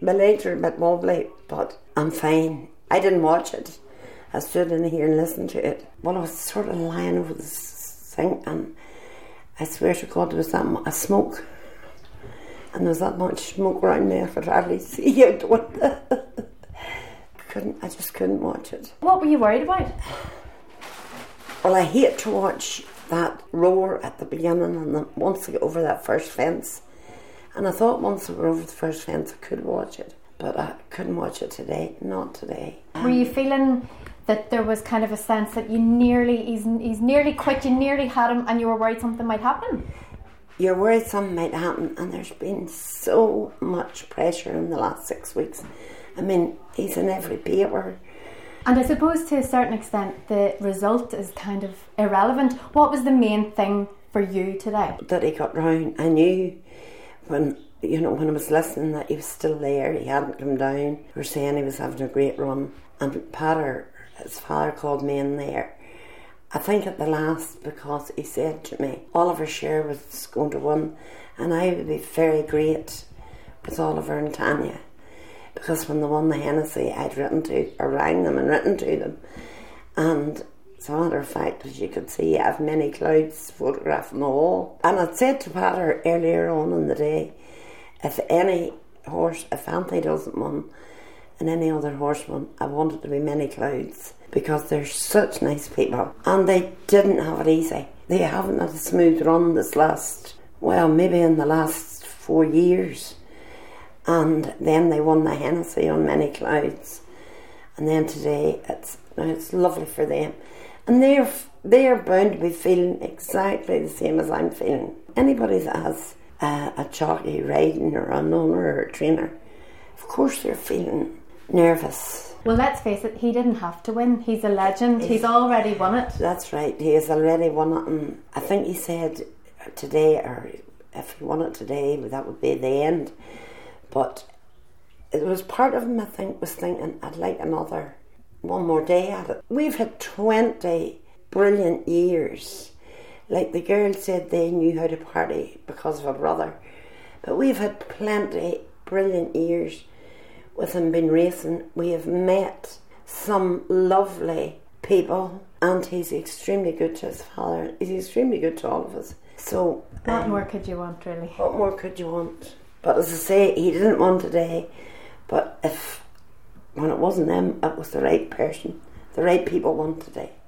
My legs are a bit wobbly, but I'm fine. I didn't watch it. I stood in here and listened to it. Well, I was sort of lying over the sink, and I swear to God there was that much smoke. And there was that much smoke around me I could hardly see out the window. I just couldn't watch it. What were you worried about? Well, I hate to watch that roar at the beginning, and then once I get over that first fence. And I thought once I were over the first fence I could watch it, but I couldn't watch it today. Not today. Were you feeling that there was kind of a sense that he's nearly quit, you nearly had him, and you were worried something might happen? You're worried something might happen, and there's been so much pressure in the last 6 weeks. I mean, he's in every paper. And I suppose to a certain extent the result is kind of irrelevant. What was the main thing for you today? That he got round. I knew when I was listening that he was still there. He hadn't come down. They were saying he was having a great run. And Pater, his father, called me in there. I think at the last, because he said to me, Oliver Sher was going to win, and I would be very great with Oliver and Tanya. Because when they won the Hennessy, I'd rang them and written to them. And as a matter of fact, as you could see, I have many clouds photographed on the wall. And I'd said to Pater earlier on in the day, if Anthony doesn't win and any other horse won, I wanted to be many clouds, because they're such nice people. And they didn't have it easy. They haven't had a smooth run maybe in the last 4 years. And then they won the Hennessy on many clouds. And then today, it's lovely for them. And they're bound to be feeling exactly the same as I'm feeling. Anybody that has a jockey riding, or an owner or a trainer, of course they're feeling nervous. Well, let's face it, he didn't have to win. He's a legend. He's already won it. That's right, he has already won it. And I think he said today, or if he won it today, that would be the end. But it was part of him, I think, was thinking, I'd like one more day at it. We've had 20 brilliant years. Like the girls said, they knew how to party because of a brother. But we've had plenty brilliant years with him been racing. We have met some lovely people, and he's extremely good to his father. He's extremely good to all of us. So what more could you want, really? What more could you want? But as I say, he didn't win today. But when it wasn't him, it was the right person. The right people won today.